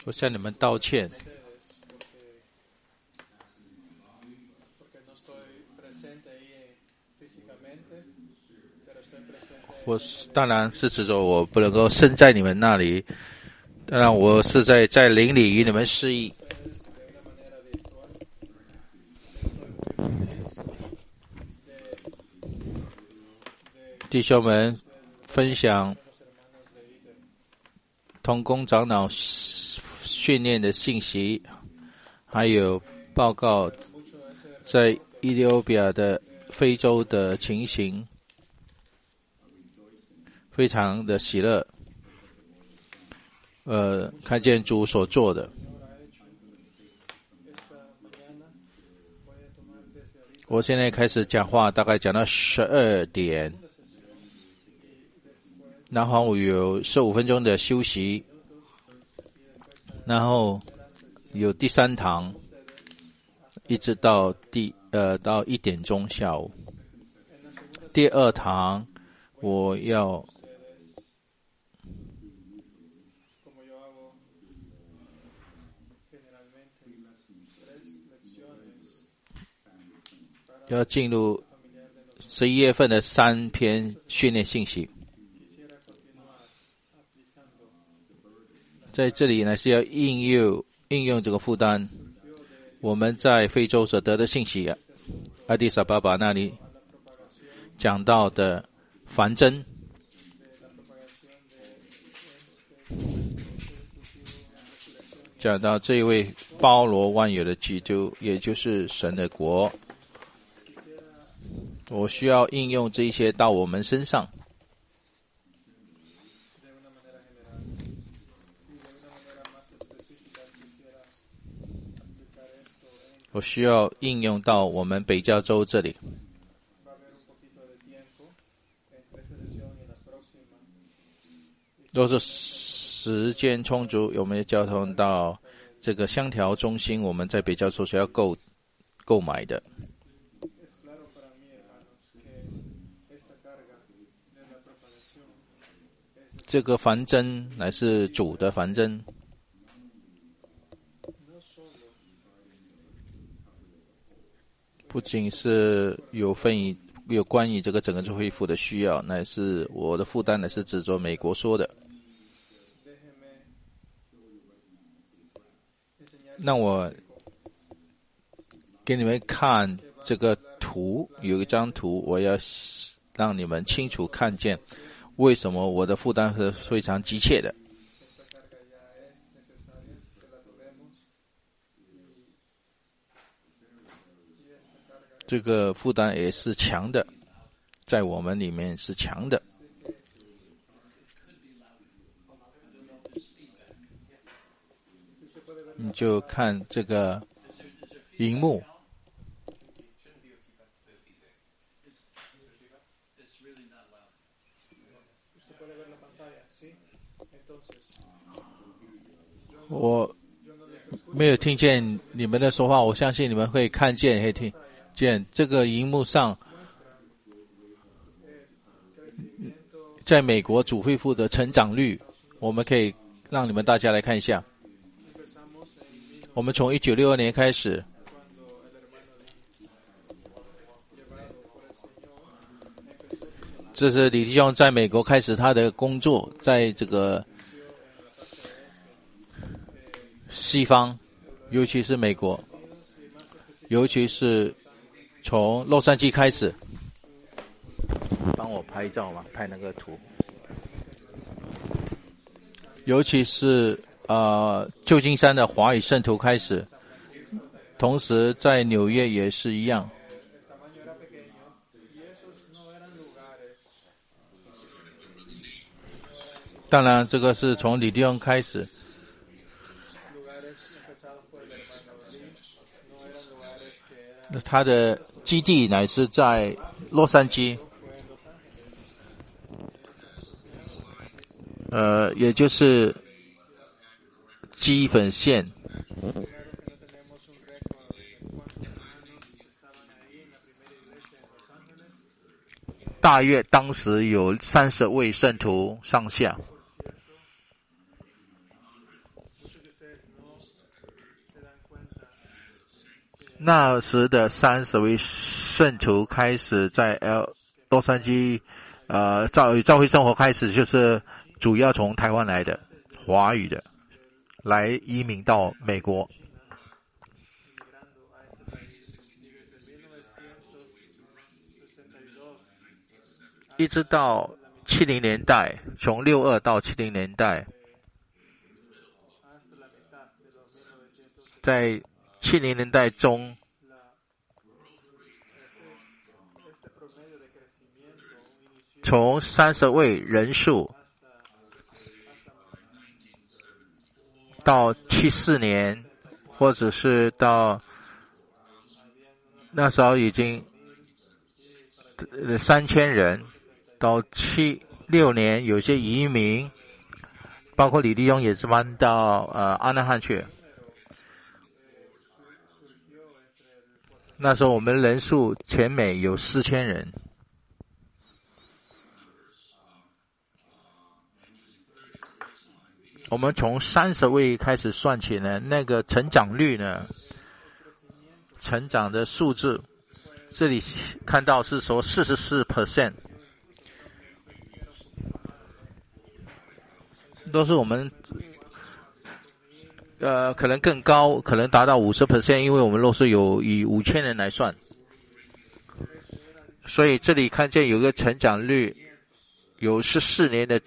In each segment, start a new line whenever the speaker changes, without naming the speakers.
我向你们道歉。我当然是指着我不能够身在你们那里，当然我是在灵里与你们示意。弟兄们分享同工长老训练的信息，还有报告在伊利欧比亚的非洲的情形，非常的喜乐。看见主所做的。我现在开始讲话，大概讲到12点，然后我有15分钟的休息，然后有第3堂，一直到到1点钟下午。第2堂我要进入11月份的3篇训练信息。在这里呢是要应用这个负担，我们在非洲所得的信息，阿迪萨巴巴那里讲到的繁增，讲到这一位包罗万有的基督，也就是神的国，我需要应用这些到我们身上。我需要应用到我们北加州这里。若是时间充足，我们交通到这个香条中心，我们在北加州需要购买的。这个繁增乃是主的繁增，不仅是有关于这个整个恢复的需要，乃是我的负担，乃是指着美国说的。那我给你们看这个图，有一张图，我要让你们清楚看见为什么我的负担是非常急切的。这个负担也是强的，在我们里面是强的。你就看这个荧幕，我没有听见你们的说话，我相信你们会看见，会听见这个荧幕上，在美国主恢复的成长率，我们可以让你们大家来看一下。我们从1962年开始，这是李弟兄在美国开始他的工作，在这个西方，尤其是美国，尤其是从洛杉矶开始。帮我拍照嘛，拍那个图。尤其是旧金山的华语圣徒开始，同时在纽约也是一样。当然这个是从李弟兄开始，他的基地乃是在洛杉矶，也就是基本线。大约当时有30位圣徒上下。 那时的30位圣徒开始在洛杉矶教会生活开始，就是主要从台湾来的华语的来移民到美国，一直到70年代，从62到70年代，在70年代中，从30位人数到74年，或者是到那时候已经3000人，到76年有些移民，包括李立勇也是搬到阿纳汉去。那时候我们人数全美有4000人。我们从30位开始算起呢，那个成长率呢，成长的数字，这里看到是说 44%， 都是我们可能更高，可能达到 50%， 因为我们若是以5000人来算，所以这里看见有个成长率，有12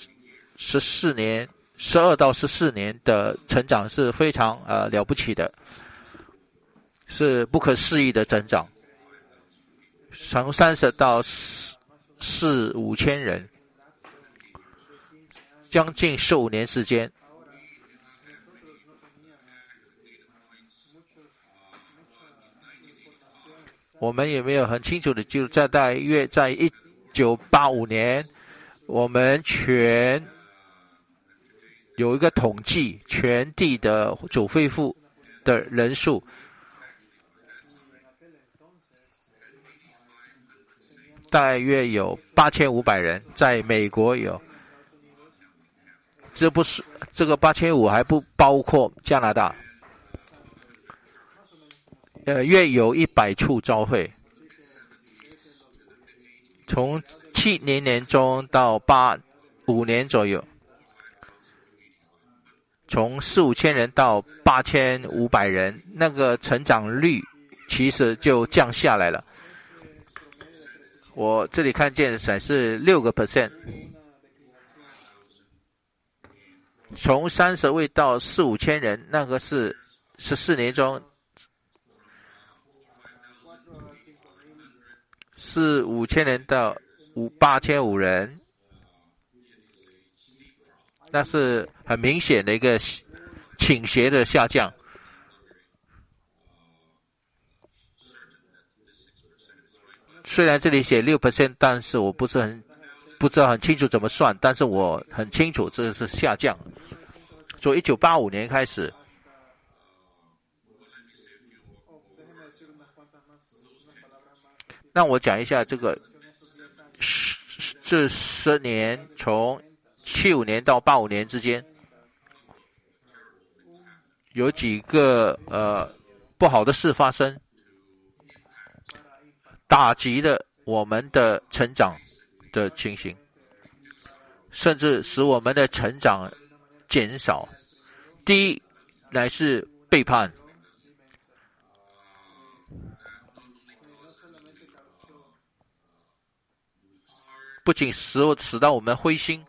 到14年的成长是非常了不起的，是不可思议的增长，从30到4-5千人，将近15年时间。我们也没有很清楚的记录，大约在1985年，我们有一个统计全地的主肺部的人数，大约有8500人，在美国有，这个8500还不包括加拿大。约有100处教会，从70年中到85年左右，从4-5千人到8500人，那个成长率其实就降下来了。我这里看见显示6%，从30位到4-5千人，那个是14年中4-5千人到8500人，那是很明显的一个倾斜的下降。虽然这里写6%，但是我不知道很清楚怎么算，但是我很清楚这是下降。从1985年开始，那我讲一下这10年，从75年到85年之间，有几个不好的事发生，打击了我们的成长的情形，甚至使我们的成长减少。第一，乃是背叛。不仅使到我们灰心，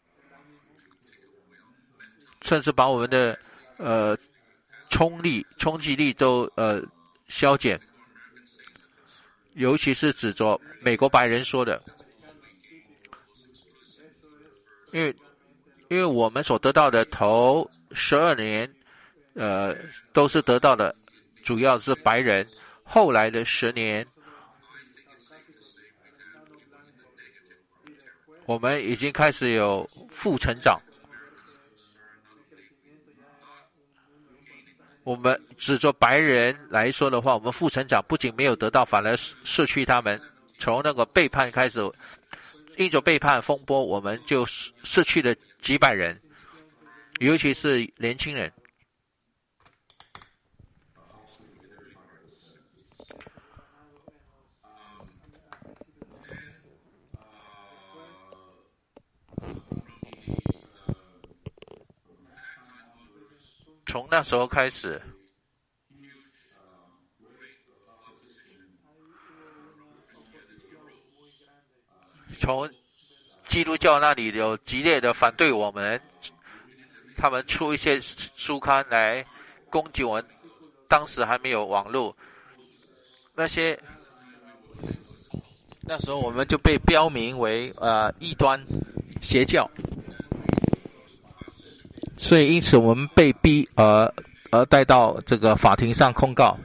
甚至把我们的冲击力都消减，尤其是指着美国白人说的，因为我们所得到的头12年都是得到的主要是白人，后来的10年我们已经开始有负成长。我们指着白人来说的话，我们负成长不仅没有得到，反而失去他们。从那个背叛开始，因着背叛风波，我们就失去了几百人，尤其是年轻人。 从那时候开始，从基督教那里有激烈的反对我们，他们出一些书刊来攻击我们。当时还没有网络，那时候我们就被标明为异端邪教，所以因此我们被逼而带到这个法庭上控告。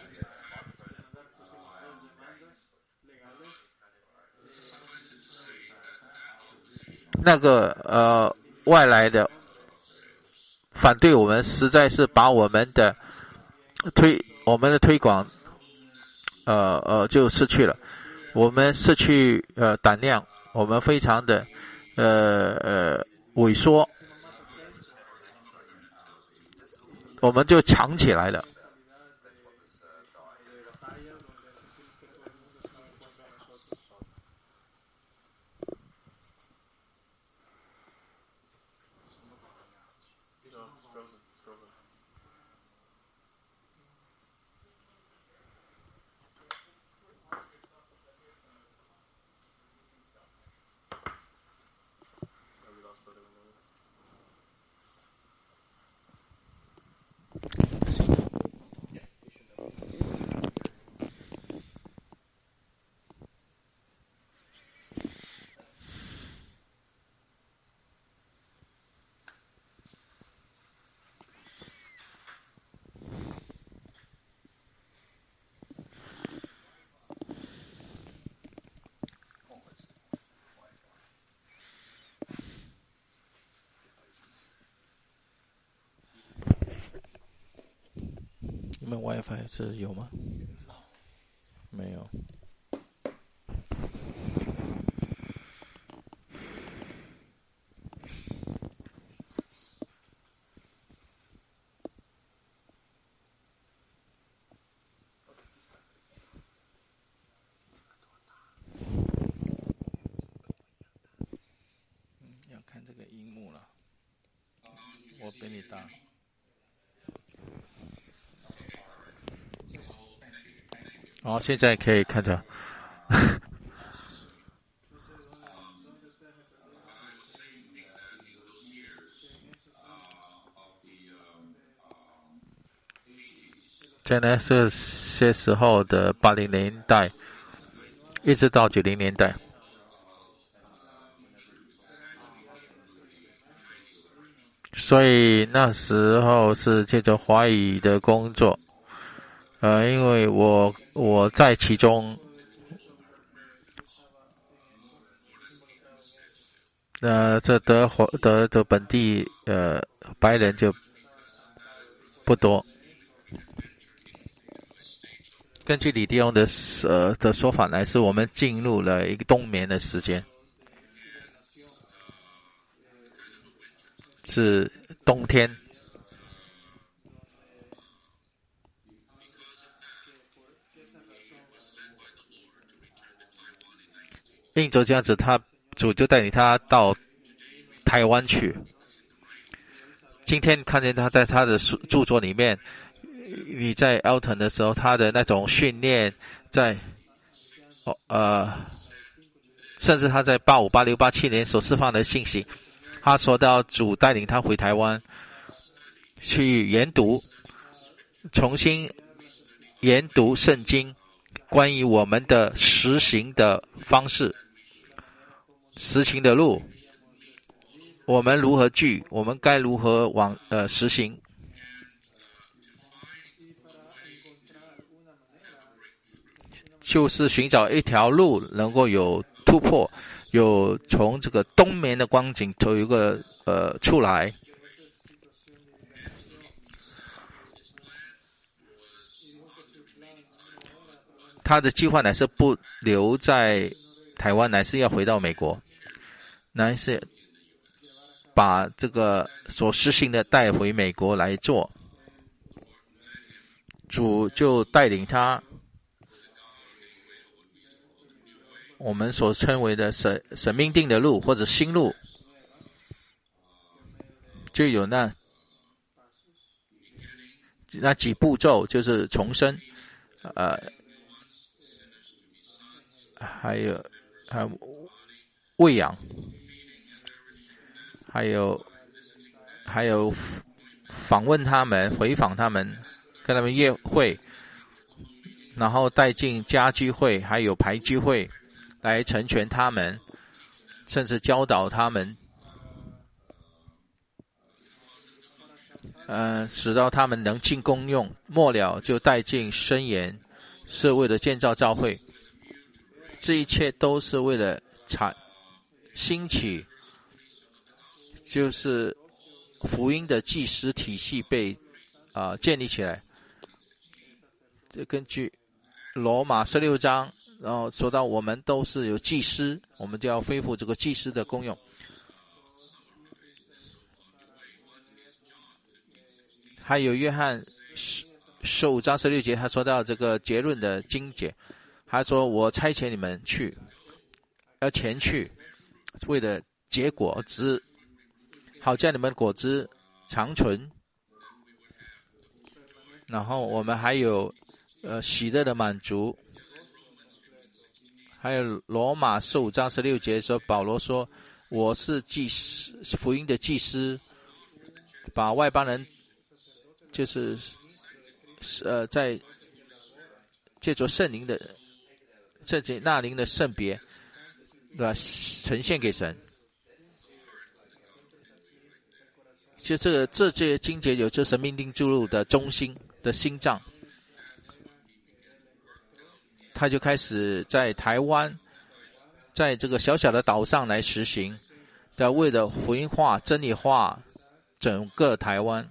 那个外来的反对我们，实在是把我们的推广就失去了，我们失去胆量，我们非常的萎缩，我们就强起来了。你们 WiFi 是有吗？没有。要看这个荧幕了，我比你大。哦，现在可以看到。这呢是些时候的80年代，一直到90年代。所以那时候是借着华语的工作，因为我在其中，这德本地白人就不多。根据李迪翁的说法来，是我们进入了一个冬眠的时间，是冬天。印州这样子，主就带领他到台湾去。今天看见他在他的著作里面，你在 Elton 的时候，他的那种训练，甚至他在85、86、87年所释放的信息，他说到主带领他回台湾去研读，重新研读圣经，关于我们的实行的方式，实行的路，我们如何聚，我们该如何实行。就是寻找一条路能够有突破，有从这个冬眠的光景有一个出来。他的计划乃是不留在台湾，乃是要回到美国，乃是把这个所实行的带回美国来做。主就带领他，我们所称为的神命定的路或者新路，就有那那几步骤就是重生，还有喂养，还有访问他们，回访他们，跟他们约会，然后带进家聚会，还有排聚会，来成全他们，甚至教导他们，使到他们能进功用。末了就带进申言，是为了建造教会。这一切都是为了兴起，就是福音的祭司体系被建立起来。这根据罗马16章，然后说到我们都是有祭司，我们就要恢复这个祭司的功用。还有约翰15章16节，他说到这个结论的经节，他说我差遣你们去，要前去，为了结果子，好叫你们果子长存。然后我们还有喜乐的满足，还有罗马15章16节说，保罗说我是祭司，福音的祭司，把外邦人就是在借着圣灵的那灵的圣别，对吧？呈现给神。就这些经节有这神命定注入的中心的心脏，他就开始在台湾，在这个小小的岛上来实行，为了福音化、真理化整个台湾。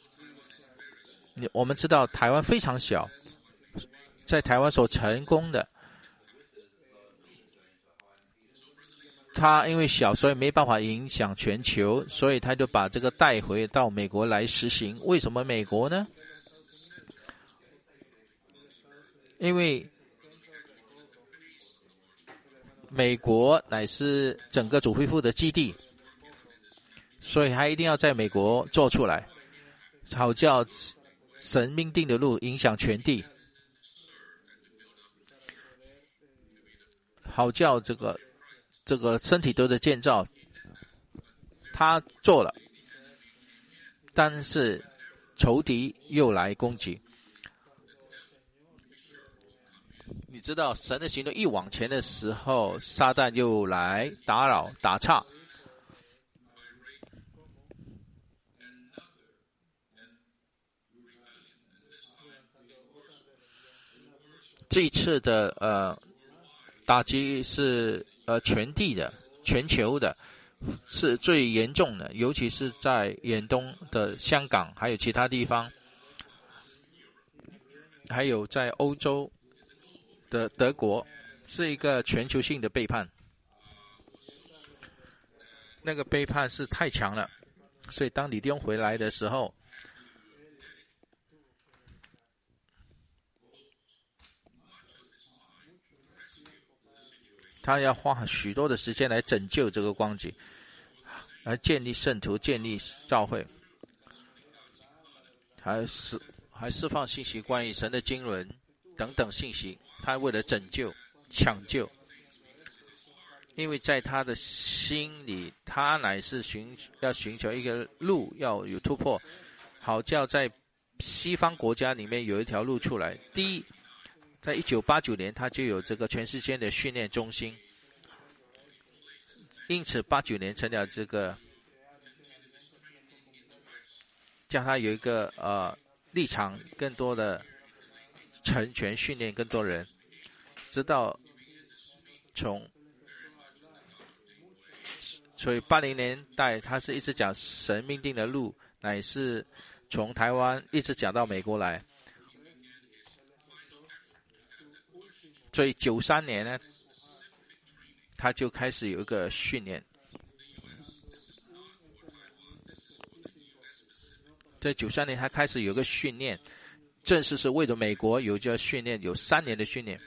我们知道台湾非常小，在台湾所成功的，他因为小，所以没办法影响全球，所以他就把这个带回到美国来实行。为什么美国呢？因为美国乃是整个主恢复的基地，所以他一定要在美国做出来，好叫神命定的路影响全地，好叫这个身体都在建造。他做了，但是仇敌又来攻击。你知道神的行动一往前的时候，撒旦又来打扰打岔。这一次的打击是全地的、全球的，是最严重的，尤其是在远东的香港，还有其他地方，还有在欧洲的德国，是一个全球性的背叛。那个背叛是太强了，所以当李弟兄回来的时候，他要花许多的时间来拯救这个光景，来建立圣徒，建立教会，还释放信息关于神的经纶等等信息。他为了拯救、抢救，因为在他的心里，他乃是要寻求一个路，要有突破，好叫在西方国家里面有一条路出来。第一，在1989年，他就有这个全世界的训练中心，因此89年成了这个，叫他有一个立场，更多的成全训练更多人，直到所以80年代他是一直讲神命定的路，乃是从台湾一直讲到美国来。所以93年呢，他就开始有一个训练。在93年他开始有一个训练，正式是为了美国有这训练，有3年的训练，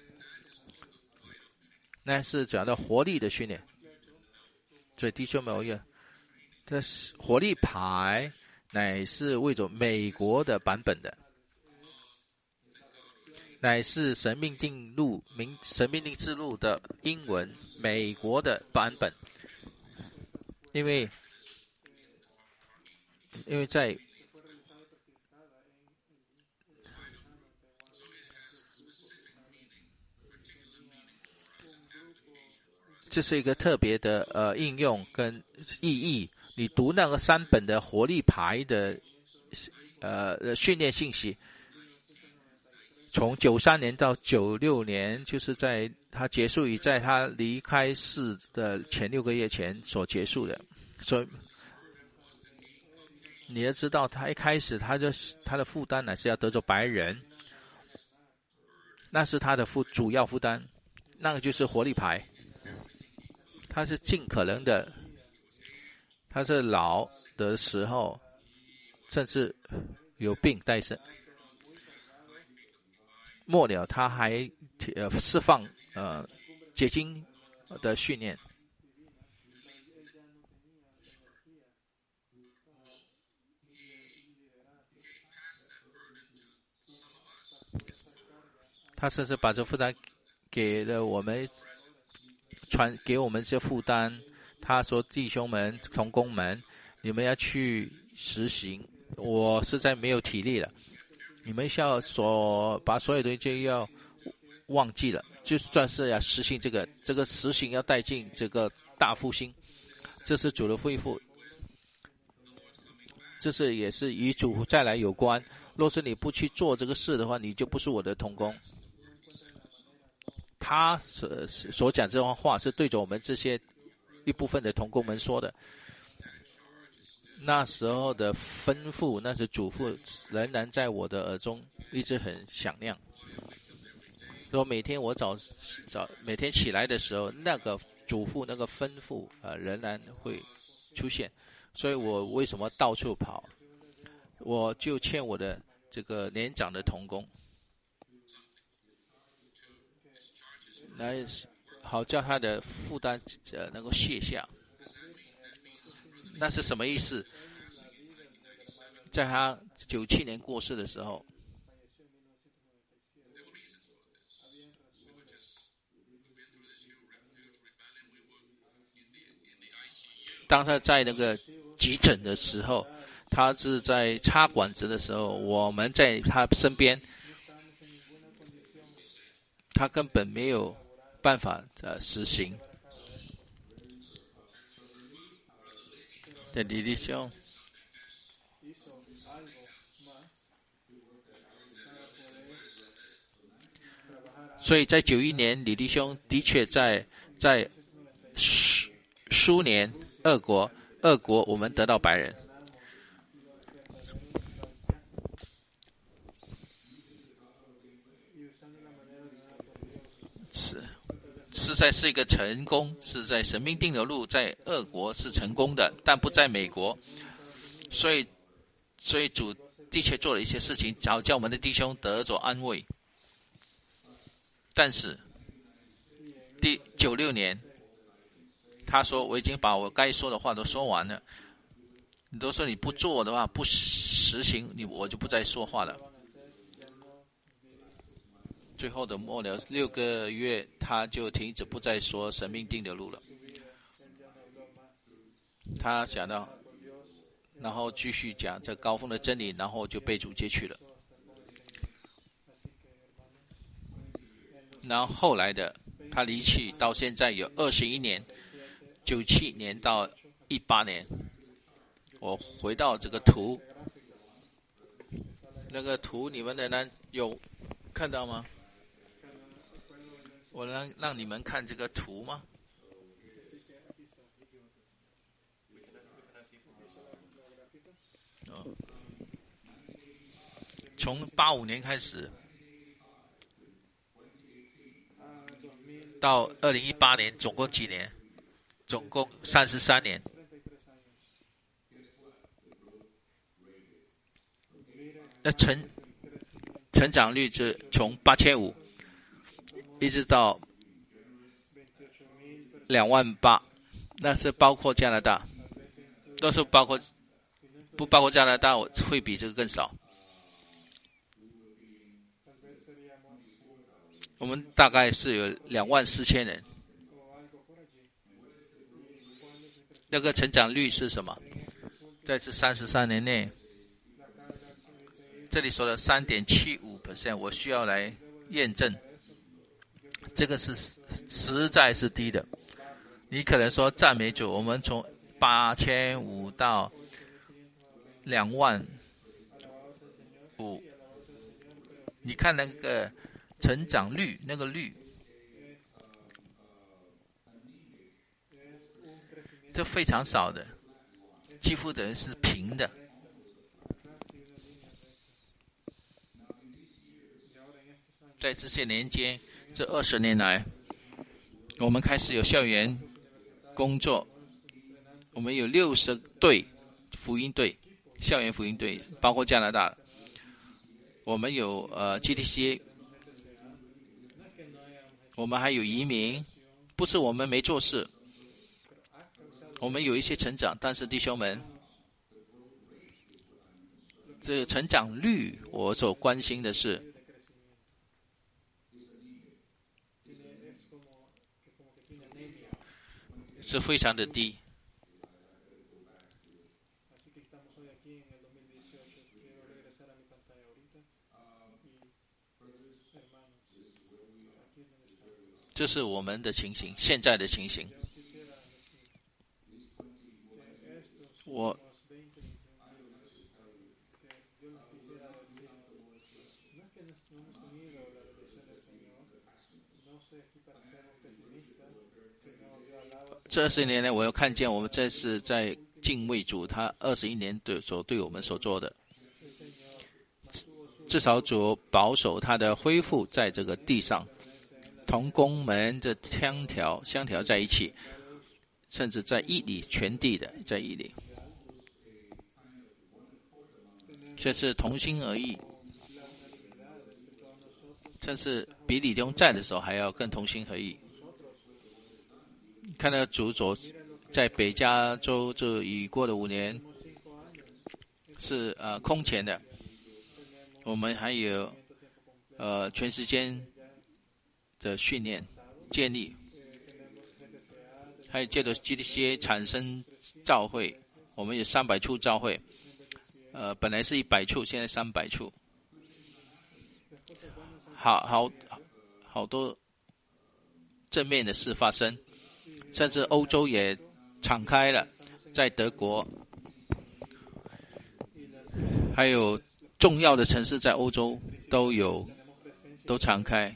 那是讲到活力的训练。所以弟兄们，这活力牌乃是为着美国的版本的， 乃是神命定之路的英文美国的版本，因为在这是一个特别的应用跟意义。你读那个3本的活力牌的训练信息，从93年到96年，就是在他结束于在他离开世的前6个月前所结束的。所以你要知道，他一开始他的负担呢是要得着白人，那是他的主要负担，那个就是活力牌。他是尽可能的，他是老的时候，甚至有病在身，末了他还释放结晶的训练。他甚至把这负担给了我们，给我们这负担。他说：“弟兄们、同工们，你们要去实行。我实在没有体力了，你们要把所有东西就要忘记了，就算是要实行这个实行要带进这个大复兴，这是主的恢复，这是也是与主再来有关。若是你不去做这个事的话，你就不是我的同工。”他所讲这番话是对着我们这些一部分的同工们说的。那时候的吩咐，那是嘱咐，仍然在我的耳中一直很响亮。说每天我每天起来的时候，那个嘱咐、那个吩咐仍然会出现。所以我为什么到处跑？我就欠我的这个年长的同工，来好叫他的负担能够卸下。那是什么意思？在他97年过世的时候，当他在那个急诊的时候，他是在插管子的时候，我们在他身边，他根本没有办法实行。的李弟兄，所以在91年，李弟兄的确在苏联俄国我们得到白人。实在是一个成功，是在神命定的路，在俄国是成功的，但不在美国。所以主的确做了一些事情，叫我们的弟兄得着安慰。但是第96年，他说我已经把我该说的话都说完了。你都说你不做的话，不实行，我就不再说话了。最后的末了6个月，他就停止不再说神命定的路了。他讲到，然后继续讲这高峰的真理，然后就被主接去了。然后后来的他离去到现在有21年，97年到18年。我回到这个图，那个图你们仍然有看到吗？我能让你们看这个图吗？从85年开始到2018年，总共几年？总共33年。那成长率是从8500一直到28000，那是包括加拿大，都是包括，不包括加拿大会比这个更少。 我们大概是有24000人。那个成长率是什么？在这33年内，这里说的 3.75%， 我需要来验证，这个是实在是低的。你可能说赞美主，我们从8500到25000，你看那个成长率，那个率，这非常少的，几乎等于是平的。在这些年间，这20年来，我们开始有校园工作，我们有60队福音队，校园福音队，包括加拿大。我们有GTC， 我们还有移民，不是我们没做事，我们有一些成长，但是弟兄们，这个成长率，我所关心的是非常的低。这是我们的情形，现在的情形。这20年来，我又看见我们这是在敬畏主，他21年对我们所做的，至少主保守他的恢复在这个地上，同工们的相调在一起，甚至在义里，全地的在义里，这是同心合意，甚至比李东在的时候还要更同心合意。看到主所在北加州这已过的5年是空前的，我们还有全时间的训练建立，还有借着 GTC 产生教会，我们有300处教会，本来是100处，现在300处，好多正面的事发生。甚至欧洲也敞开了，在德国，还有重要的城市在欧洲都敞开。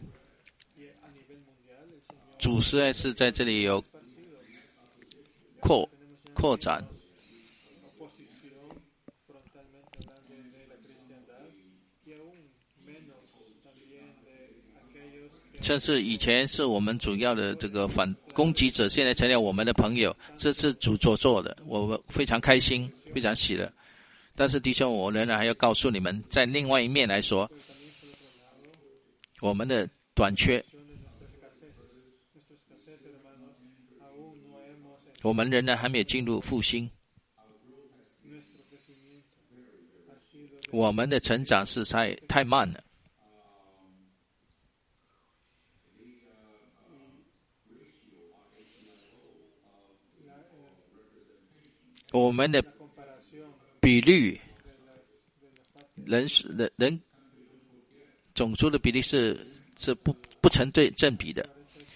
主实在是在这里有扩展。甚至以前是我们主要的这个反攻击者，现在成了我们的朋友，这是主所做的，我非常开心，非常喜乐。但是弟兄，我仍然还要告诉你们，在另外一面来说，我们的短缺，我们仍然还没有进入复兴，我们的成长是太慢了。我们的比率，人总数的比例是不成正比的。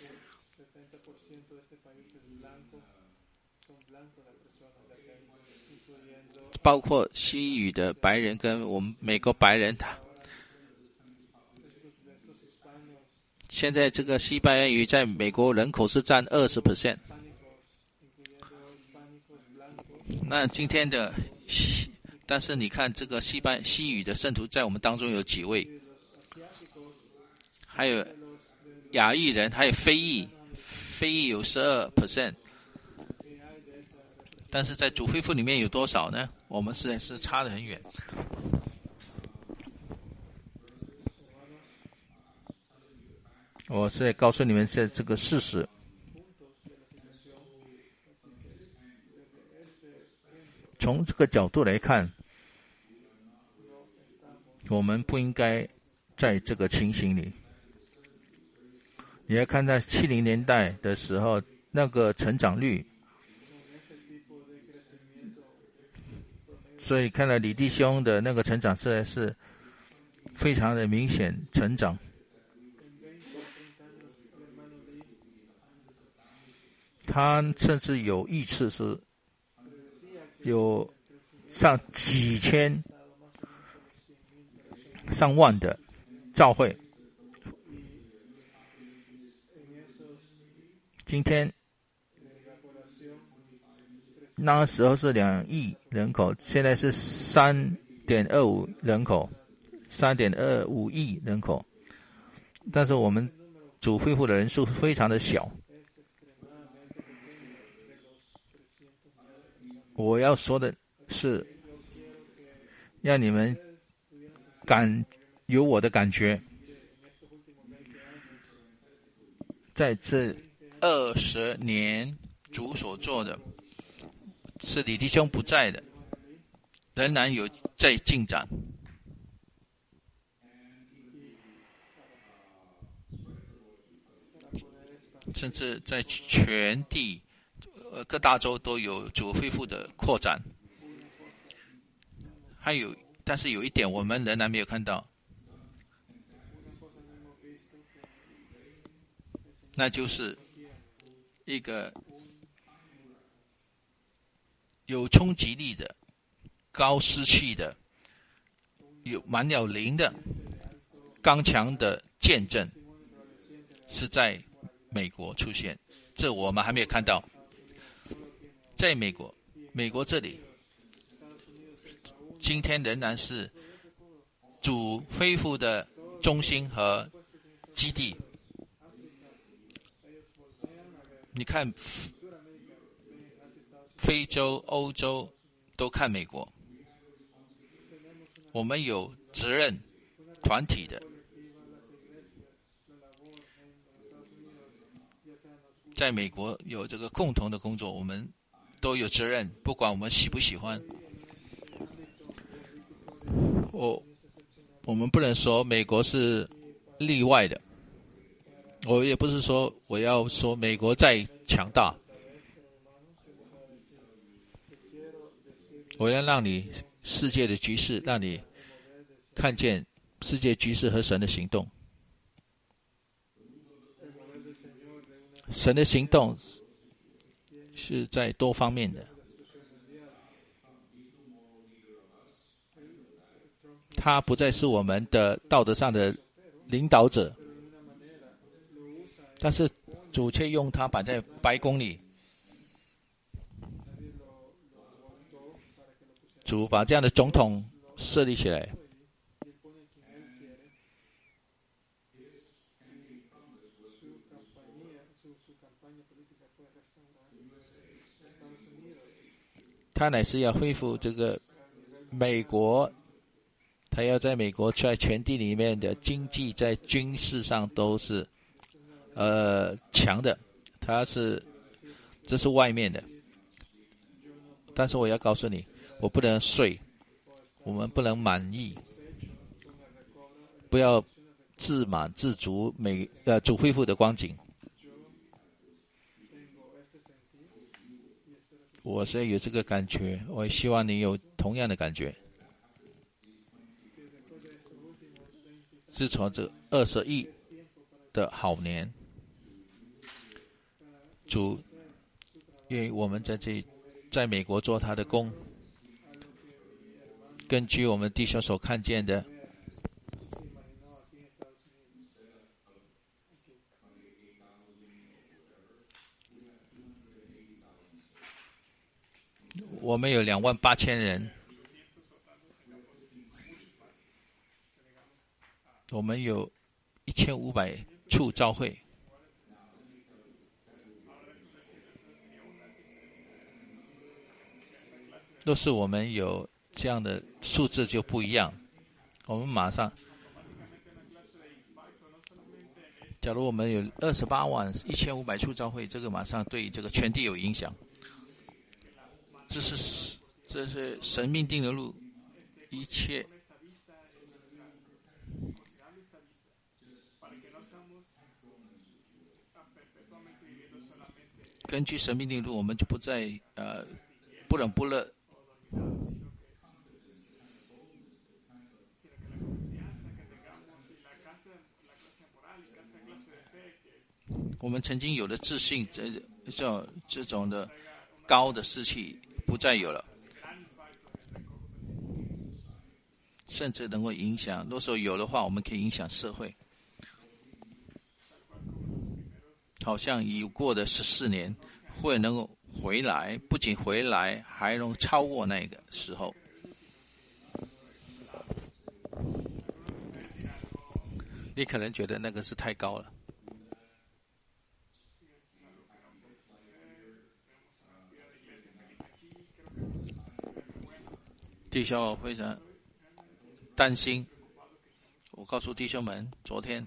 包括西语的白人跟我们美国白人，现在这个西班牙语在美国人口是占20%。那今天的，但是你看这个西语的圣徒在我们当中有几位？还有亚裔人，还有非裔有12%。但是在主恢复里面有多少呢？我们实在是差得很远。我是在告诉你们现在这个事实。从这个角度来看，我们不应该在这个情形里。 你要看在70年代的时候那个成长率，所以看到李弟兄的那个成长实在是非常的明显成长。他甚至有一次是有上几千、上万的教会。今天那时候是2亿人口，现在是3.25人口，3.25亿人口。但是我们主恢复的人数非常的小。我要说的是，让你们有我的感觉，在这20年主所做的，是李弟兄不在的，仍然有在进展，甚至在全地各大洲都有主恢复的扩展。但是有一点我们仍然没有看到，那就是一个有冲击力的、高湿气的、有满了灵的、刚强的见证，是在美国出现。这我们还没有看到。在美国这里，今天仍然是主恢复的中心和基地。你看非洲、欧洲都看美国，我们有责任，团体的，在美国有这个共同的工作，我们都有责任，不管我们喜不喜欢。我们不能说美国是例外的，我也不是说我要说美国再强大，我要让你世界的局势，让你看见世界局势和神的行动。神的行动是在多方面的，他不再是我们的道德上的领导者，但是主却用他摆在白宫里，主把这样的总统设立起来。他乃是要恢复这个美国，他要在美国在全地里面的经济在军事上都是强的，这是外面的。但是我要告诉你，我不能睡，我们不能满意，不要自满自足主恢复的光景。我是有这个感觉，我也希望你有同样的感觉。自从这20亿的好年，主愿意我们在美国做他的工，根据我们弟兄所看见的，我们有28000人，我们有1500处教会，都是我们有这样的数字就不一样。我们马上，假如我们有28万1500处教会，这个马上对这个全地有影响。这是神命定的路，一切根据神秘定律，我们就不再不冷不热。我们曾经有的自信，这种的高的士气不再有了，甚至能够影响。如果说有的话，我们可以影响社会。好像已过的14年，会能够回来，不仅回来，还能超过那个时候。你可能觉得那个是太高了。弟兄非常担心。我告诉弟兄们，昨天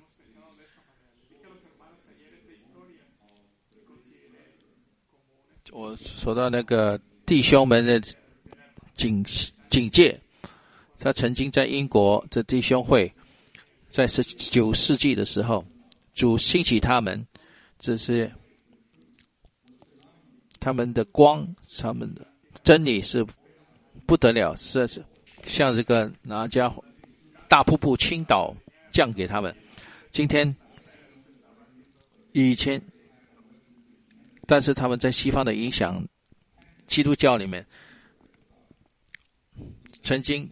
我说到那个弟兄们的警戒，他曾经在英国的弟兄会，在19世纪的时候，主兴起他们，这些他们的光，他们的真理是不得了，是像这个拿加大瀑布倾倒降给他们。今天以前，但是他们在西方的影响，基督教里面曾经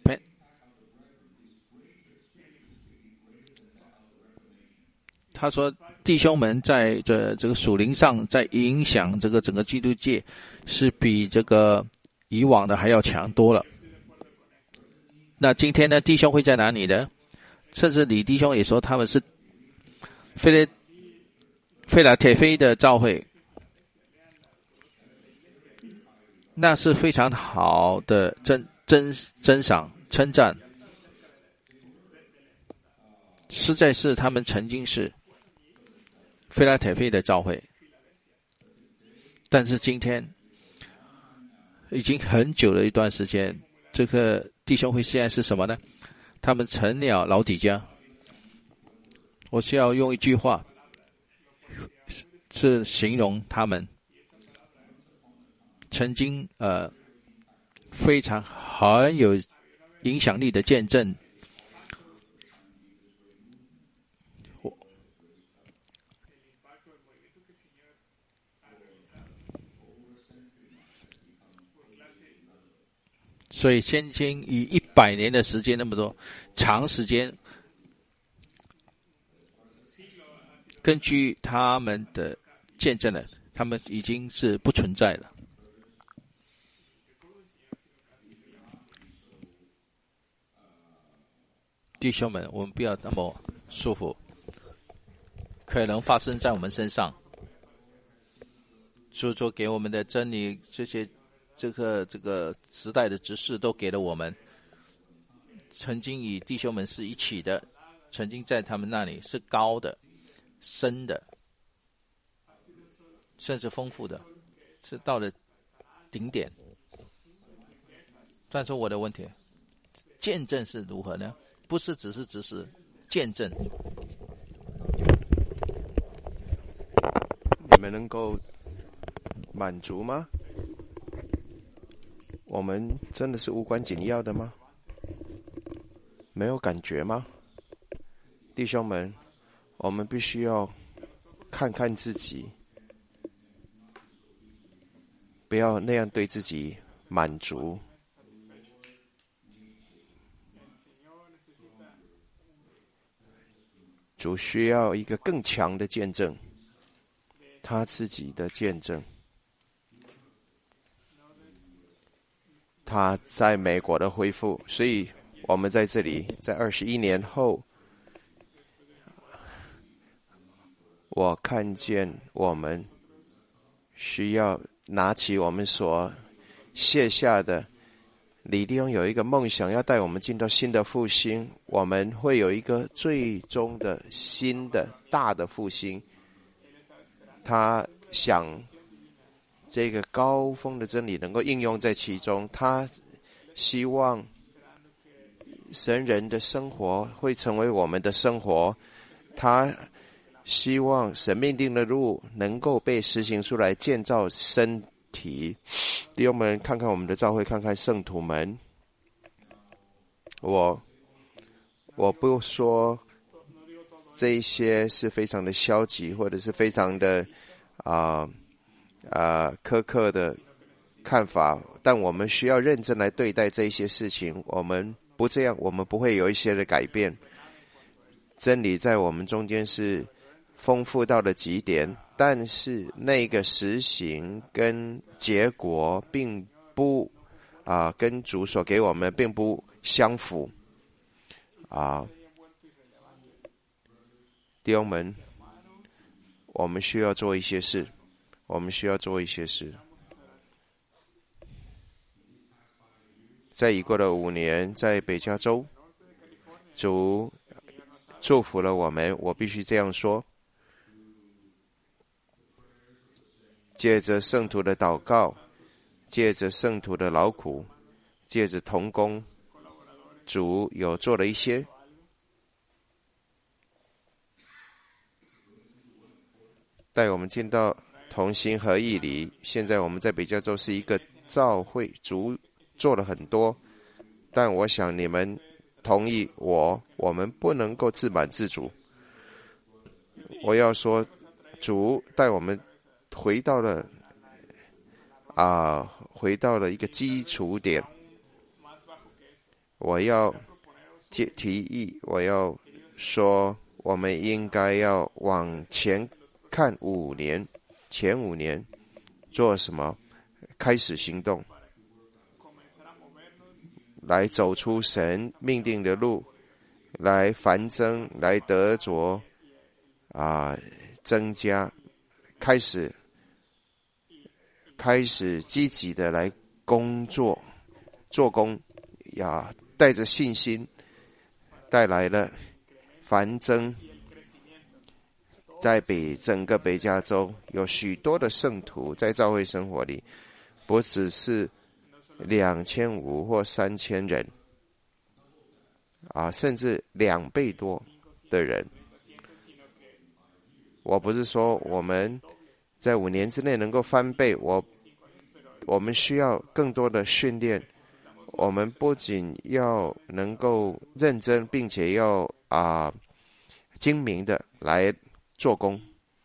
他说弟兄们在这个属灵上在影响这个整个基督界是比这个以往的还要强多了。那今天呢，弟兄会在哪里呢？甚至李弟兄也说他们是菲拉铁菲的教会，那是非常好的珍赏称赞，实在是他们曾经是菲拉铁菲的教会，但是今天已经很久了一段时间，这个弟兄会现在是什么呢？他们成了老底家。我需要用一句话是形容他们曾经非常很有影响力的见证。所以先经以100年的时间，那么多长时间，根据他们的见证了，他们已经是不存在了。弟兄们，我们不要那么束缚，可能发生在我们身上。主所给我们的真理，这个时代的指示都给了我们。曾经与弟兄们是一起的，曾经在他们那里是高的、深的，甚至丰富的，是到了顶点。但是我的问题，见证是如何呢？不是只是见证。
你们能够满足吗？我们真的是无关紧要的吗？没有感觉吗？弟兄们，我们必须要看看自己，不要那样对自己满足。主需要一个更强的见证，他自己的见证。他在美国的恢复，所以我们在这里，在21年后，我看见我们需要拿起我们所卸下的。李弟兄有一个梦想，要带我们进到新的复兴，我们会有一个最终的新的大的复兴。他想这个高峰的真理能够应用在其中，他希望神人的生活会成为我们的生活，他希望神命定的路能够被实行出来，建造身体。弟兄们，看看我们的教会，看看圣徒们。我不说这一些是非常的消极，或者是非常的苛刻的看法，但我们需要认真来对待这一些事情。我们不这样，我们不会有一些的改变。真理在我们中间是丰富到了极点，但是那个实行跟结果并不跟主所给我们并不相符弟兄们，我们需要做一些事，在已过的5年，在北加州，主祝福了我们，我必须这样说。借着圣徒的祷告，借着圣徒的劳苦，借着同工，主有做了一些。带我们进到同心合意里。现在我们在北加州是一个教会，主做了很多，但我想你们同意我们不能够自满自足。我要说，主带我们回到了一个基础点。我要提议，我要说，我们应该要往前看前5年做什么，开始行动，来走出神命定的路，来繁增，来得着增加，开始积极的来做工带着信心，带来了繁增。在整个北加州有许多的圣徒在教会生活里，不只是2500或3000人甚至2倍多的人。我不是说我们在5年之内能够翻倍，我们需要更多的训练。我们不仅要能够认真，并且要精明的来做工。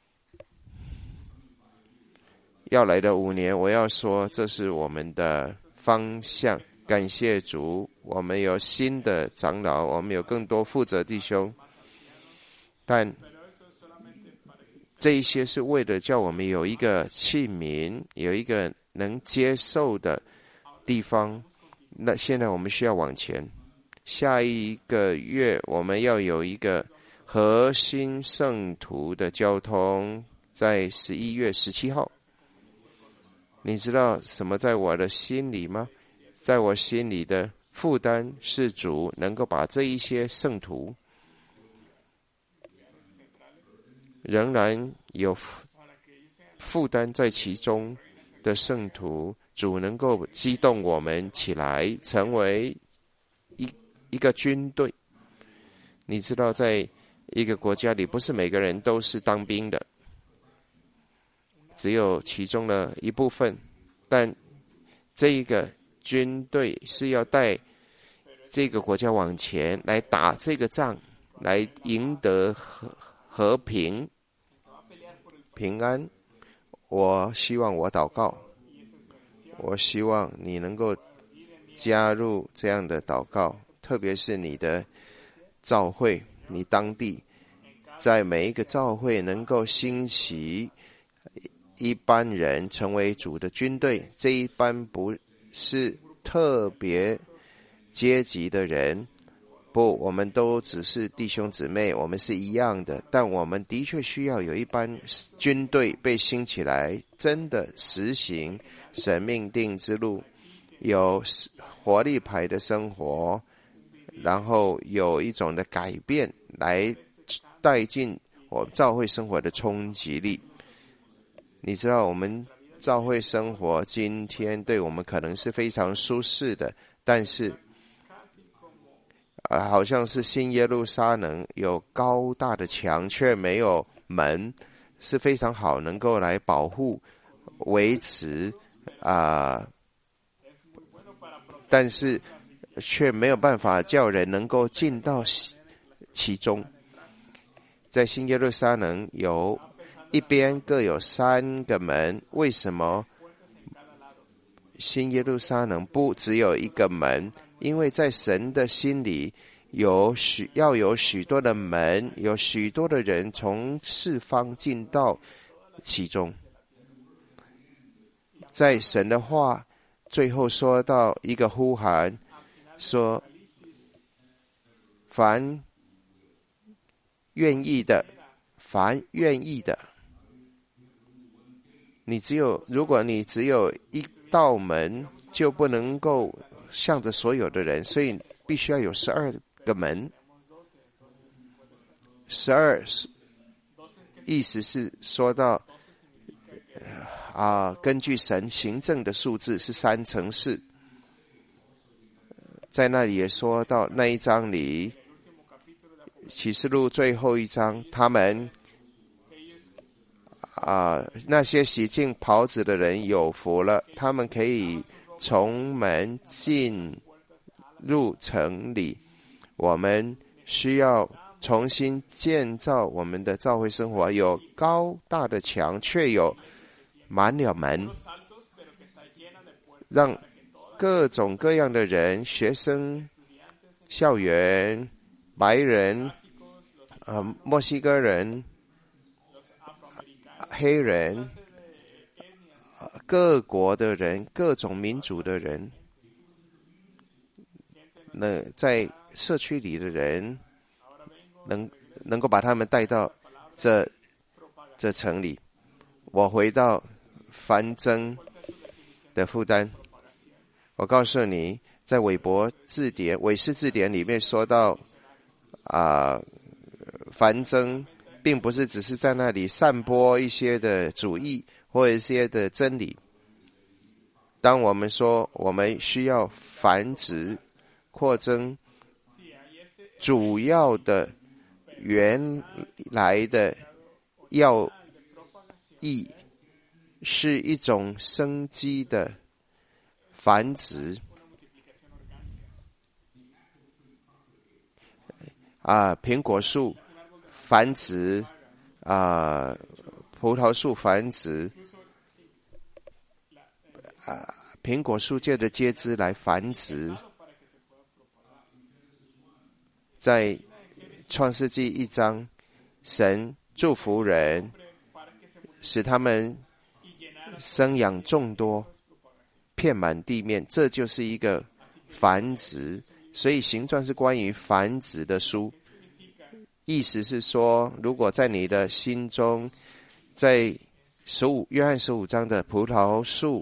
要来的5年，我要说这是我们的方向。感谢主，我们有新的长老，我们有更多负责弟兄，但这一些是为了叫我们有一个器皿，有一个能接受的地方。那现在我们需要往前，下一个月我们要有一个核心圣徒的交通，在11月17号。你知道什么在我的心里吗？在我心里的负担是主能够把这一些圣徒仍然有负担在其中的圣徒，主能够激动我们起来，成为一个军队。你知道在一个国家里，不是每个人都是当兵的，只有其中的一部分，但这一个军队是要带这个国家往前，来打这个仗，来赢得和平安。我希望我祷告，我希望你能够加入这样的祷告，特别是你的教会，你当地在每一个教会能够兴起一般人成为主的军队。这一般不是特别阶级的人，不，我们都只是弟兄姊妹，我们是一样的，但我们的确需要有一班军队被兴起来，真的实行神命定之路，有活力牌的生活，然后有一种的改变来带进我们教会生活的冲击力。你知道我们教会生活今天对我们可能是非常舒适的，但是好像是新耶路撒冷有高大的墙，却没有门是非常好，能够来保护、维持但是却没有办法叫人能够进到其中。在新耶路撒冷有一边各有3个门，为什么新耶路撒冷不只有一个门？因为在神的心里要有许多的门，有许多的人从四方进到其中。在神的话最后说到一个呼喊，说凡愿意的，如果你只有一道门，就不能够向着所有的人，所以必须要有12个门。12意思是说到根据神行政的数字是3乘4，在那里也说到那一章里，启示录最后一章，他们那些洗净袍子的人有福了，他们可以从门进入城里。我们需要重新建造我们的教会生活，有高大的墙，却有满了门，让各种各样的人，学生、校园、白人、墨西哥人、黑人、各国的人、各种民族的人，在社区里的人能够把他们带到这城里。我回到繁增的负担，我告诉你，在韦氏字典里面说到繁增并不是只是在那里散播一些的主义或一些的真理。当我们说我们需要繁殖扩增，主要的原来的要义是一种生机的繁殖苹果树繁殖葡萄树繁殖苹果树借着接枝来繁殖。在创世纪1章，神祝福人，使他们生养众多，遍满地面，这就是一个繁殖。所以形状是关于繁殖的书，意思是说，如果在你的心中，在约翰15章的葡萄树，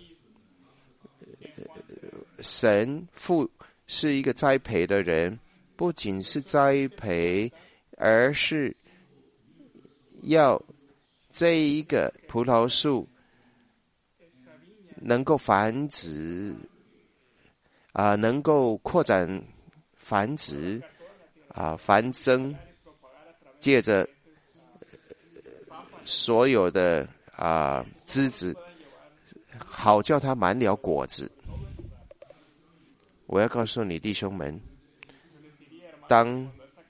神父是一个栽培的人，不仅是栽培，而是要这一个葡萄树能够繁殖能够扩展繁殖繁增，借着所有的枝子，好叫它满了果子。我要告诉你弟兄们，当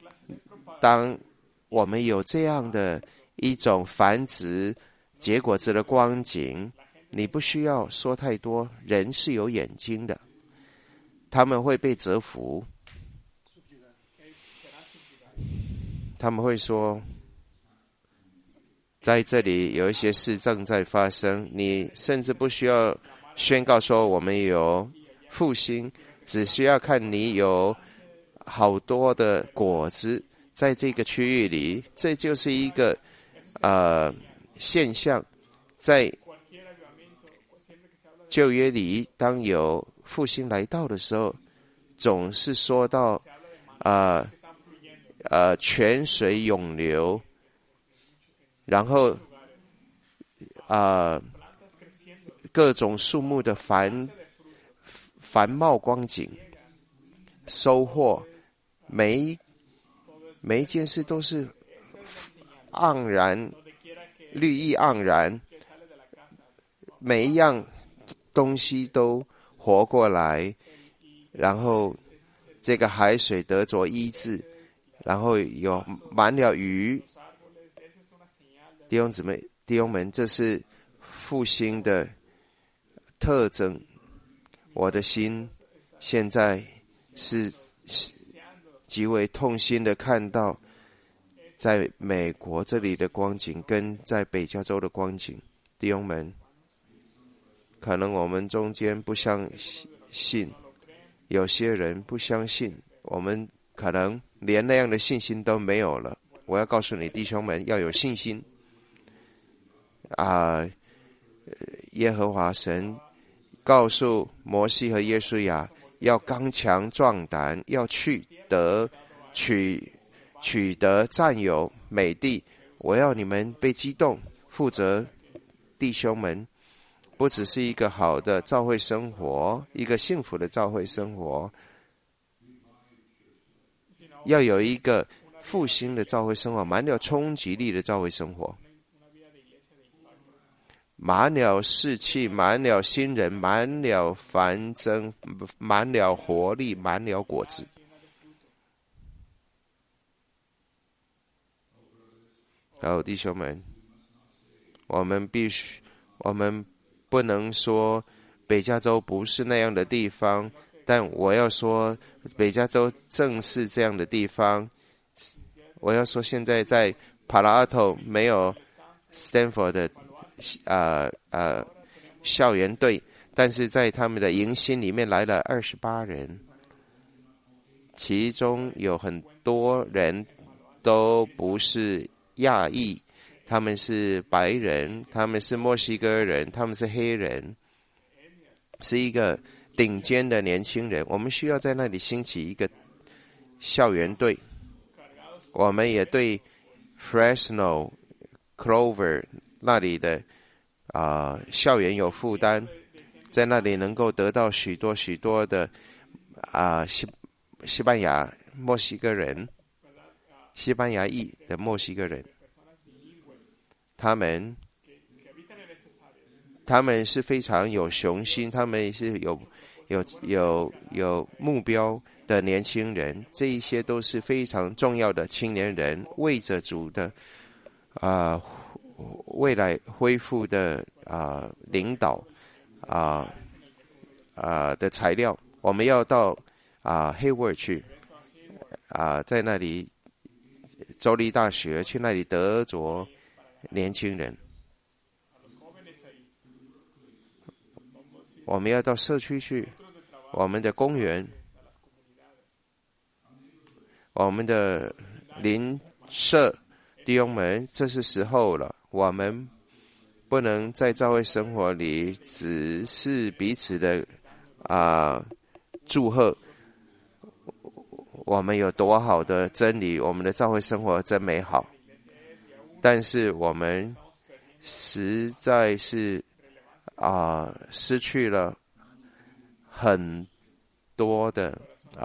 我们有这样的一种繁殖结果子的光景，你不需要说太多，人是有眼睛的，他们会被折服，他们会说在这里有一些事正在发生，你甚至不需要宣告说我们有复兴，只需要看你有好多的果子在这个区域里，这就是一个现象。在旧约里，当有复兴来到的时候，总是说到泉水涌流，然后各种树木的繁茂光景，收获，每一件事都是盎然，绿意盎然，每一样东西都活过来，然后这个海水得着医治，然后有满了鱼。弟兄姊妹、弟兄们，这是复兴的特征。我的心现在是极为痛心的看到在美国这里的光景跟在北加州的光景。弟兄们，可能我们中间不相信，有些人不相信，我们可能连那样的信心都没有了。我要告诉你，弟兄们，要有信心耶和华神告诉摩西和约书亚要刚强壮胆，要取得占有美地。我要你们被激动，负责弟兄们，不只是一个好的教会生活，一个幸福的教会生活，要有一个复兴的教会生活，满了冲击力的教会生活，满了士气，满了新人，满了繁增，满了活力，满了果子。好，弟兄们，我们不能说北加州不是那样的地方，但我要说北加州正是这样的地方。我要说现在在帕拉阿托没有 Stanford 的校园队，但是在他们的迎新里面来了28人，其中有很多人都不是亚裔，他们是白人，他们是墨西哥人，他们是黑人，是一个顶尖的年轻人。我们需要在那里兴起一个校园队。我们也对 Fresno Clover 那里的校园有负担，在那里能够得到许多的西班牙墨西哥人，西班牙裔的墨西哥人，他们是非常有雄心，他们是有目标的年轻人，这一些都是非常重要的青年人，为着主的未来恢复的领导的材料。我们要到Hayward 去在那里州立大学去那里得着年轻人。我们要到社区去，我们的公园，我们的邻舍弟兄们，这是时候了。我们不能在教会生活里只是彼此的祝贺。我们有多好的真理，我们的教会生活真美好，但是我们实在是失去了很多的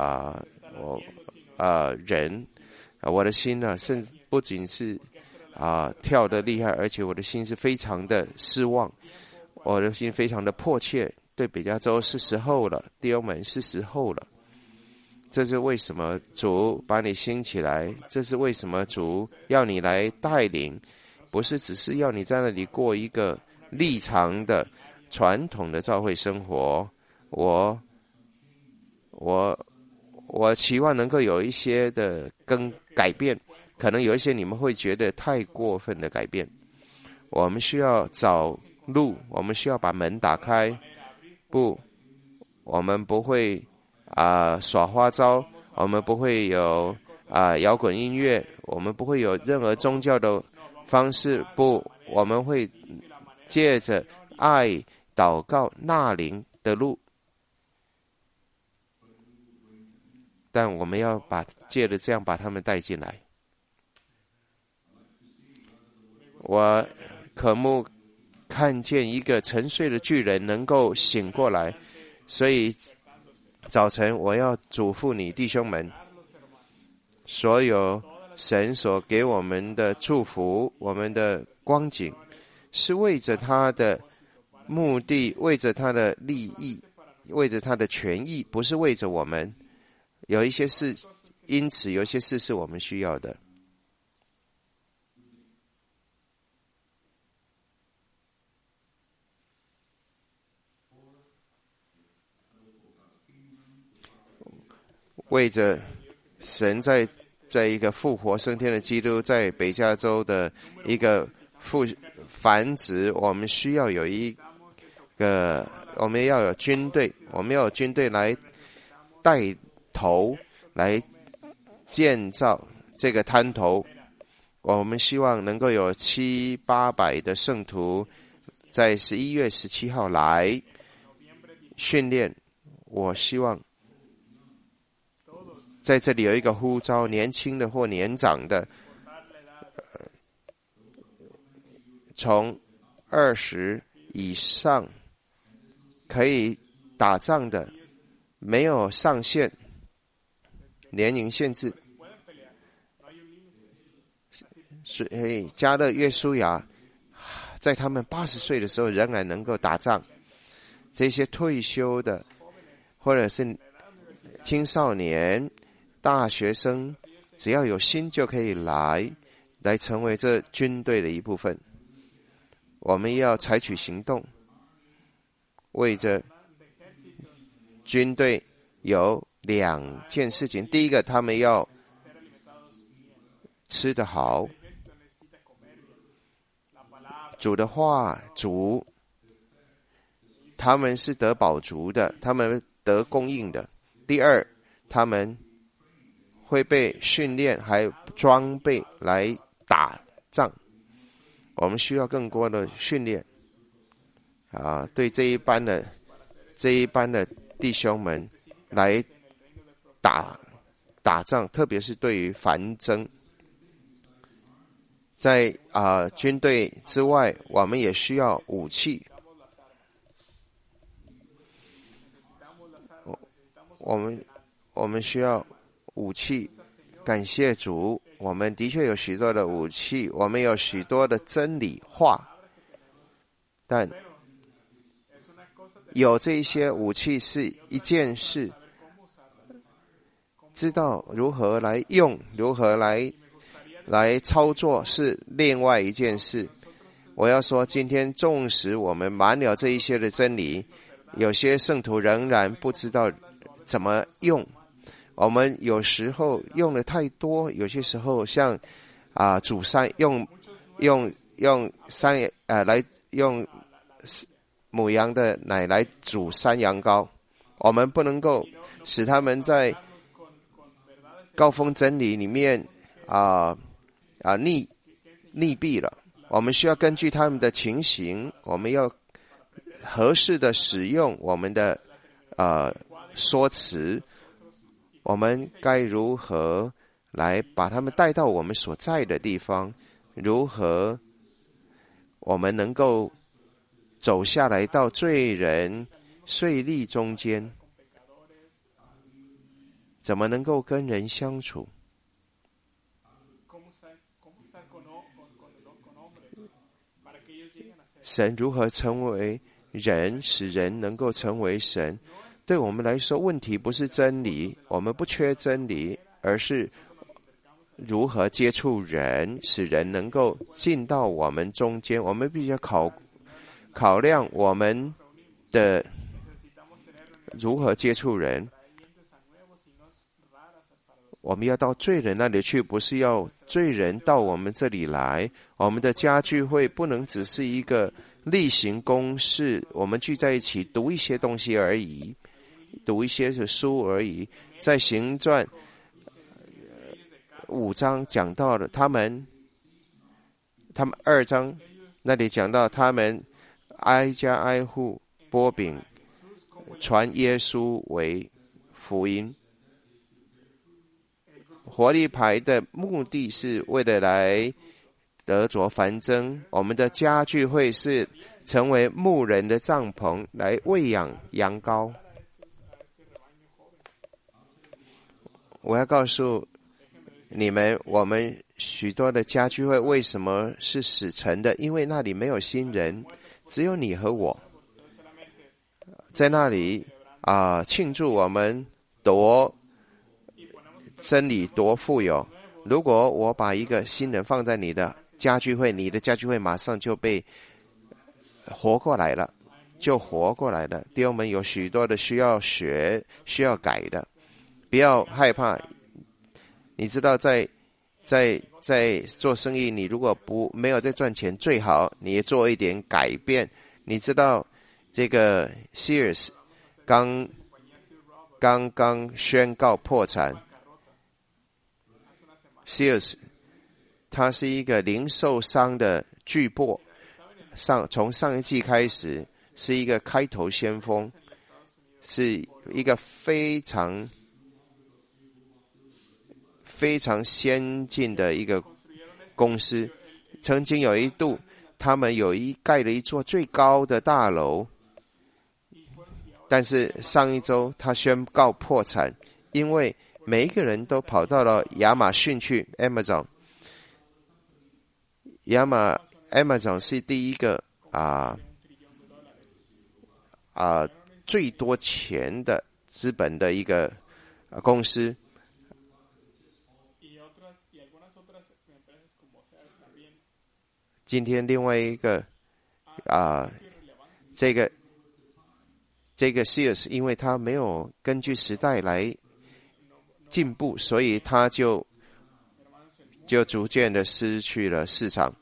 人。我的心呢，甚至不仅是跳得厉害，而且我的心是非常的失望，我的心非常的迫切。对北加州是时候了，弟兄们，是时候了。这是为什么主把你兴起来，这是为什么主要你来带领，不是只是要你在那里过一个立场的传统的教会生活。我期望能够有一些的改变，可能有一些你们会觉得太过分的改变。我们需要找路，我们需要把门打开。不，我们不会耍花招，我们不会有摇滚音乐，我们不会有任何宗教的方式。不，我们会借着爱、祷告、纳灵的路，但我们要借着这样把他们带进来。我渴慕看见一个沉睡的巨人能够醒过来，所以早晨我要嘱咐你弟兄们，所有神所给我们的祝福，我们的光景，是为着他的目的，为着他的利益，为着他的权益，不是为着我们。有一些事，因此有一些事是我们需要的。为着神在一个复活升天的基督在北加州的一个繁殖，我们需要有一个，我们要有军队，我们要有军队来带头，来建造这个滩头。我们希望能够有700-800的圣徒在11月17号来训练。我希望在这里有一个呼召，年轻的或年长的，从20以上可以打仗的，没有上限，年龄限制。所以加勒约书亚在他们80岁的时候仍然能够打仗。这些退休的或者是青少年、大学生，只要有心就可以来成为这军队的一部分。我们要采取行动，为着军队有2件事情。第一个，他们要吃得好，主的话主，他们是得饱足的，他们得供应的。第二，他们会被训练还装备来打仗。我们需要更多的训练对这一班的弟兄们来打仗，特别是对于繁征。在军队之外，我们也需要武器。我们需要武器。感谢主，我们的确有许多的武器，我们有许多的真理话，但有这一些武器是一件事，知道如何来用，如何来操作是另外一件事。我要说，今天纵使我们满了这一些的真理，有些圣徒仍然不知道怎么用。我们有时候用的太多，有些时候像煮山用母羊的奶来煮山羊羔，我们不能够使他们在高峰真理里面溺毙了。我们需要根据他们的情形，我们要合适的使用我们的说辞。我们该如何来把他们带到我们所在的地方？如何我们能够走下来到罪人税吏中间？怎么能够跟人相处？神如何成为人，使人能够成为神？对我们来说，问题不是真理，我们不缺真理，而是如何接触人，使人能够进到我们中间。我们必须考量我们的如何接触人。我们要到罪人那里去，不是要罪人到我们这里来。我们的家聚会不能只是一个例行公事，我们聚在一起读一些东西而已，读一些书而已。在行传5章讲到了他们2章那里讲到他们挨家挨户擘饼传耶稣为福音。活力牌的目的是为了来得着繁增，我们的家聚会是成为牧人的帐篷，来喂养羊羔。 我们许多的家聚会为什么是死沉的？因为那里没有新人，只有你和我在那里庆祝我们多真理多富有。如果我把一个新人放在你的家聚会，你的家聚会马上就被活过来了，弟兄们，有许多的需要学、需要改的，不要害怕。你知道在做生意，你如果没有在赚钱，最好你也做一点改变。你知道这个 Sears 刚宣告破产。Sears 它是一个零售商的巨擘，从上一季开始是一个开头先锋，是一个非常先进的一个公司。曾经有一度他们盖了一座最高的大楼，但是上一周他宣告破产，因为每一个人都跑到了亚马逊去 Amazon 是第一个最多钱的资本的一个公司。今天另外一个这个 Sears 因为他没有根据时代来进步，所以他就逐渐的失去了市场。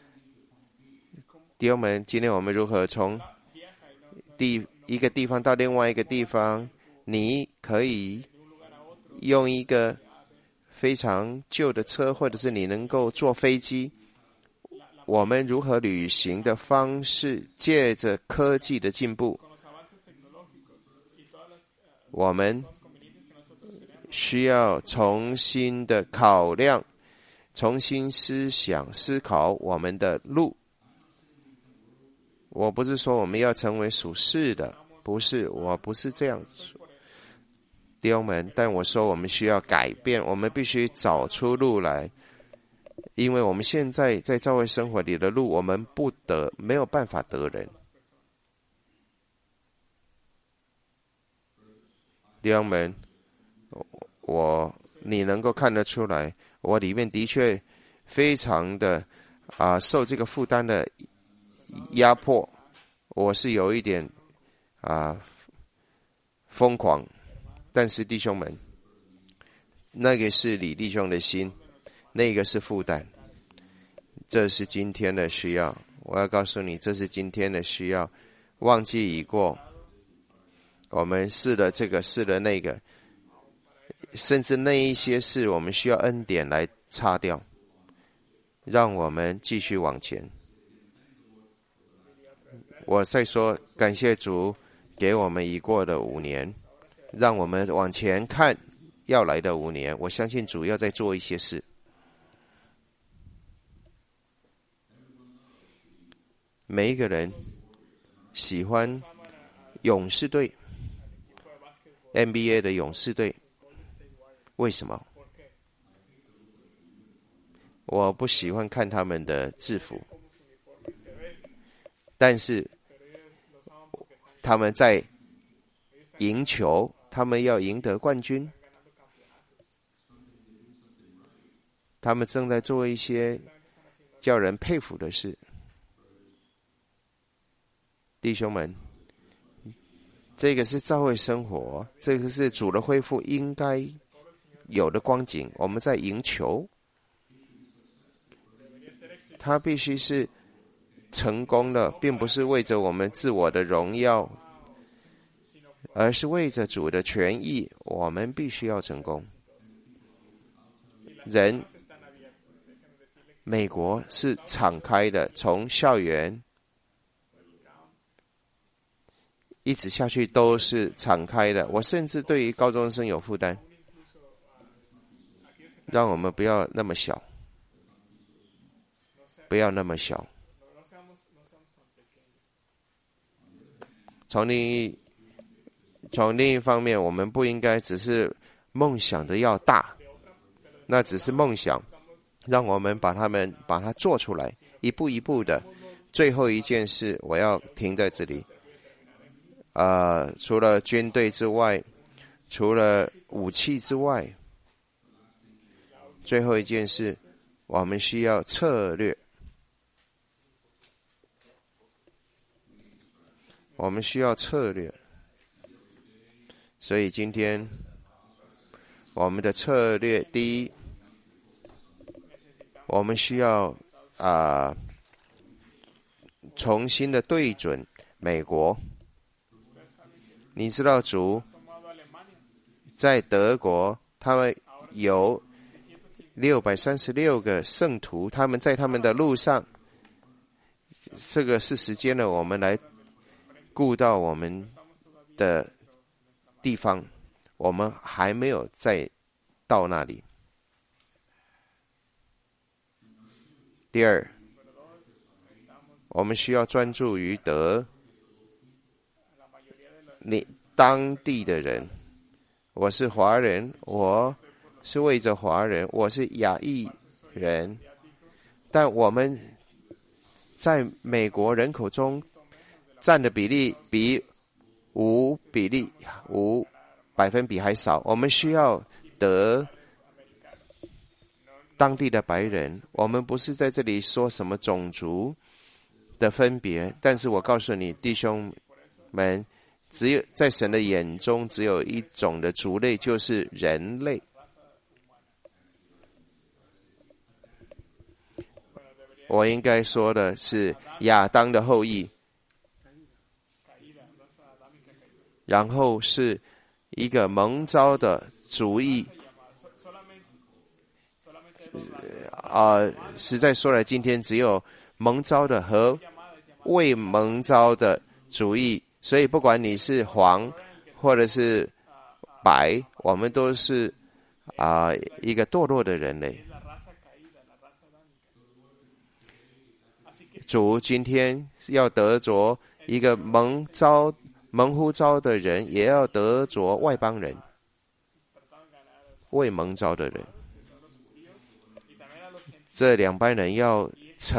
弟兄们，今天我们如何从一个地方到另外一个地方？你可以用一个非常旧的车，或者是你能够坐飞机。我们如何旅行的方式，借着科技的进步，我们需要重新的考量，重新思考我们的路。我不是说我们要成为属世的，我不是这样说，弟兄们，但我说我们需要改变，我们必须找出路来。因为我们现在在教会生活里的路，我们没有办法得人。弟兄们，你能够看得出来，我里面的确非常的受这个负担的压迫，我是有一点疯狂。但是弟兄们，那个是李弟兄的心，那个是负担，这是今天的需要。我要告诉你，这是今天的需要。忘记已过，我们试了这个，试了那个，甚至那一些事，我们需要恩典来擦掉，让我们继续往前。我再说，感谢主给我们已过的5年，让我们往前看要来的5年。我相信主要在做一些事。每一个人喜欢勇士队 NBA 的勇士队，为什么？我不喜欢看他们的制服，但是他们在赢球，他们要赢得冠军，他们正在做一些叫人佩服的事。弟兄们，这个是教会生活，这个是主的恢复应该有的光景。我们在赢球，它必须是成功的，并不是为着我们自我的荣耀，而是为着主的权益，我们必须要成功。美国是敞开的，从校园一直下去都是敞开的。我甚至对于高中生有负担，让我们不要那么小，不要那么小。从另一方面，我们不应该只是梦想的要大， 那只是梦想，让我们把它做出来，一步一步的。最后一件事，我要停在这里。除了军队之外，除了武器之外，最后一件事，我们需要策略。我们需要策略。所以今天我们的策略，第一，我们需要重新的对准美国。你知道主在德国，他们有636个圣徒，他们在他们的路上，这个是时间了，我们来顾到我们的地方，我们还没有再到那里。第二，我们需要专注于你当地的人。我是华人，我是为着华人，我是亚裔人，但我们在美国人口中占的比例比5%还少。我们需要得当地的白人。我们不是在这里说什么种族的分别，但是我告诉你，弟兄们，只有在神的眼中，只有一种的族类，就是人类。我应该说的是亚当的后裔，然后是一个蒙召的族裔。实在说来，今天只有蒙召的和未蒙召的族裔，所以不管你是黄或者是白，我们都是一个堕落的人类。主今天要得着一个蒙呼召的人，也要得着外邦人，未蒙召的人。这两班人要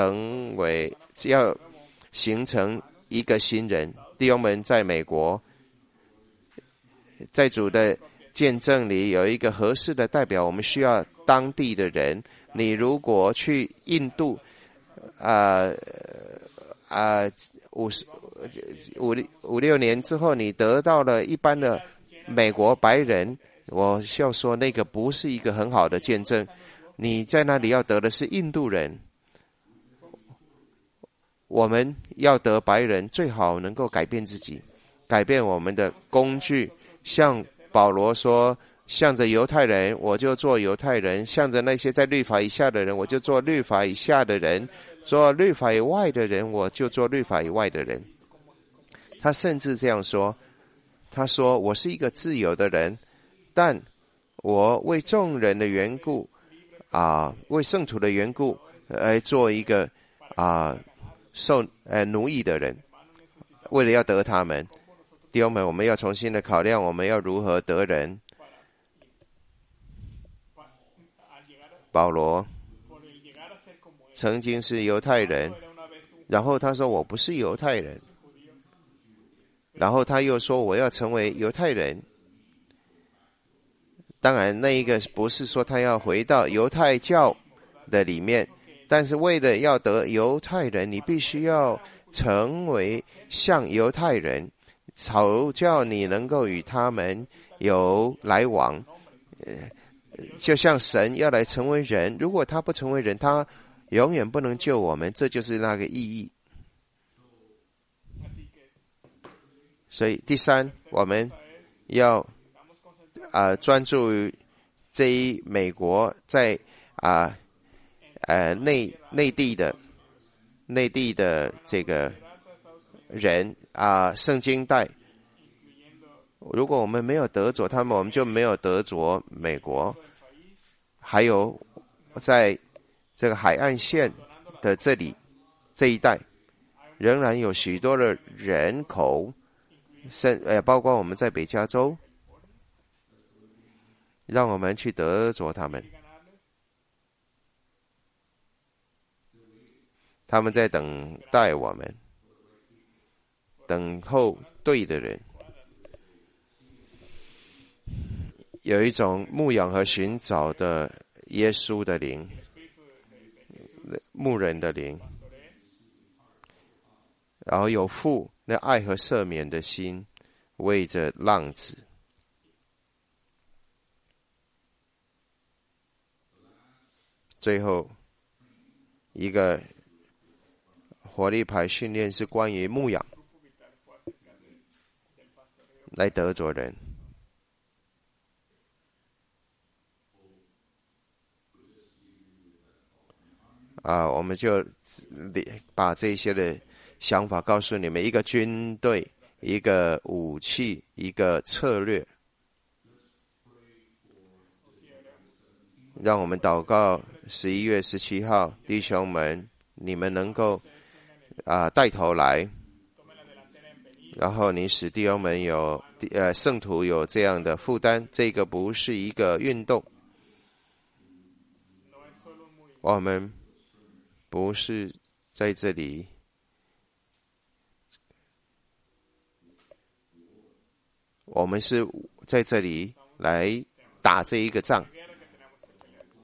形成一个新人。弟兄们，在美国，在主的见证里有一个合适的代表，我们需要当地的人。你如果去印度5-6年之后，你得到了一般的美国白人，我要说那个不是一个很好的见证。你在那里要得的是印度人。我们要得白人，最好能够改变自己，改变我们的工具。像保罗说，向着犹太人我就做犹太人，向着那些在律法以下的人我就做律法以下的人，做律法以外的人我就做律法以外的人。他甚至这样说，他说，我是一个自由的人，但我为众人的缘故为圣徒的缘故来做一个奴役的人，为了要得他们。弟兄们，我们要重新的考量，我们要如何得人。保罗曾经是犹太人，然后他说我不是犹太人，然后他又说我要成为犹太人。当然那一个不是说他要回到犹太教的里面，但是为了要得犹太人，你必须要成为像犹太人，好叫你能够与他们有来往。就像神要来成为人，如果他不成为人，他永远不能救我们，这就是那个意义。所以第三，我们要专注于这一美国在内地的这个人圣经带。如果我们没有得着他们，我们就没有得着美国。还有在这个海岸线的这一带，仍然有许多的人口，包括我们在北加州，让我们去得着他们。 他们在等待我们，等候对的人。有一种牧养和寻找的耶稣的灵，牧人的灵，然后有父那爱和赦免的心，为着浪子。最后一个活力牌训练是关于牧养，来得着人。我们就把这些的想法告诉你们：一个军队，一个武器，一个策略。让我们祷告11月17号，弟兄们，你们能够带头来，然后你使弟兄们有圣徒有这样的负担。这个不是一个运动，我们不是在这里我们是在这里来打这一个仗。